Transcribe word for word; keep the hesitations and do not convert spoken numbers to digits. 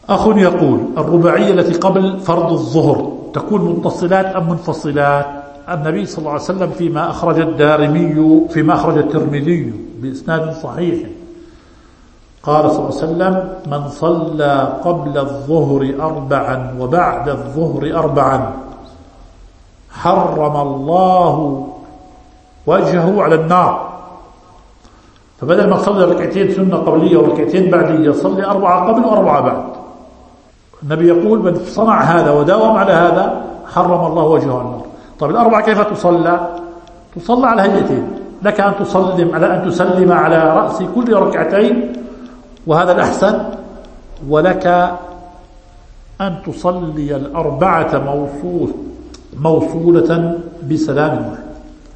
أخ يقول: الرباعية التي قبل فرض الظهر تكون متصلات أم منفصلات؟ النبي صلى الله عليه وسلم فيما أخرج الدارمي فيما أخرج الترمذي بإسناد صحيح قال صلى الله عليه وسلم: من صلى قبل الظهر أربعا وبعد الظهر أربعا حرم الله وجهه على النار. فبدل ما تصلي ركعتين سنة قبلية وركعتين بعدية صلي أربعة قبل وأربعة بعد. النبي يقول: من صنع هذا وداوم على هذا حرم الله وجهه على النار. طيب الأربعة كيف تصلى؟ تصلى على هيئتين، لك أن تسلم على أن تسلم على رأس كل ركعتين وهذا الأحسن، ولك أن تصلي الأربعة موصول موصولة بسلام واحد.